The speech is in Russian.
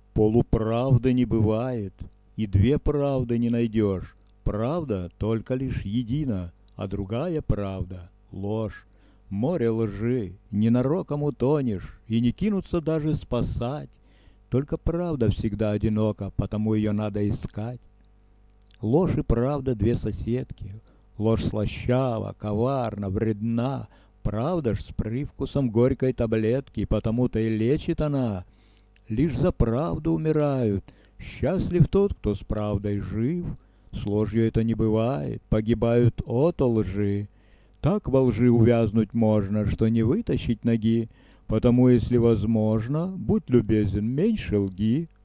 Полуправды не бывает, и две правды не найдешь. Правда только лишь едина, а другая правда — ложь. Море лжи, ненароком утонешь, и не кинуться даже спасать. Только правда всегда одинока, потому ее надо искать. Ложь и правда — две соседки. Ложь слащава, коварна, вредна. Правда ж с привкусом горькой таблетки, потому-то и лечит она. Лишь за правду умирают. Счастлив тот, кто с правдой жив. С ложью это не бывает, погибают от лжи. Так во лжи увязнуть можно, что не вытащить ноги. Потому, если возможно, будь любезен, меньше лги.